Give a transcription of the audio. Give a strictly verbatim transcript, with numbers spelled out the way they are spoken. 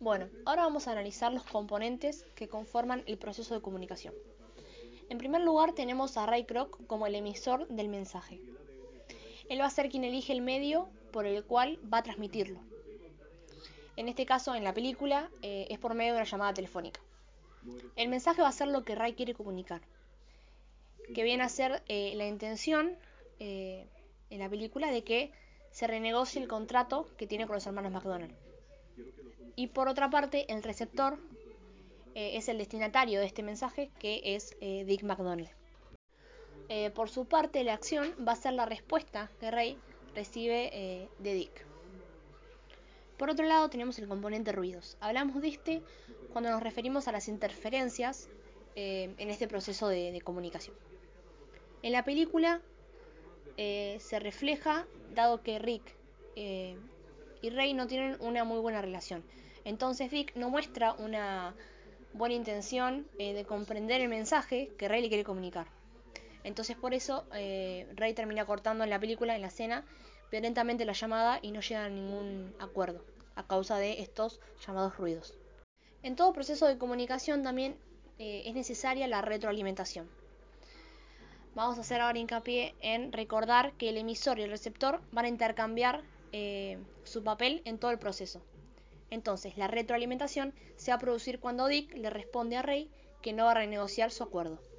Bueno, ahora vamos a analizar los componentes que conforman el proceso de comunicación. En primer lugar tenemos a Ray Kroc como el emisor del mensaje. Él va a ser quien elige el medio por el cual va a transmitirlo. En este caso, en la película, eh, es por medio de una llamada telefónica. El mensaje va a ser lo que Ray quiere comunicar, que viene a ser eh, la intención eh, en la película de que se renegocie el contrato que tiene con los hermanos McDonald. Y por otra parte, el receptor eh, es el destinatario de este mensaje, que es eh, Dick McDonald. Eh, por su parte, la acción va a ser la respuesta que Ray recibe eh, de Dick. Por otro lado, tenemos el componente ruidos. Hablamos de este cuando nos referimos a las interferencias eh, en este proceso de, de comunicación. En la película eh, se refleja, dado que Rick eh, y Ray no tienen una muy buena relación. Entonces Dick no muestra una buena intención eh, de comprender el mensaje que Ray le quiere comunicar. Entonces por eso eh, Ray termina cortando en la película, en la escena, violentamente la llamada y no llega a ningún acuerdo a causa de estos llamados ruidos. En todo proceso de comunicación también eh, es necesaria la retroalimentación. Vamos a hacer ahora hincapié en recordar que el emisor y el receptor van a intercambiar eh, su papel en todo el proceso. Entonces, la retroalimentación se va a producir cuando Dick le responde a Ray que no va a renegociar su acuerdo.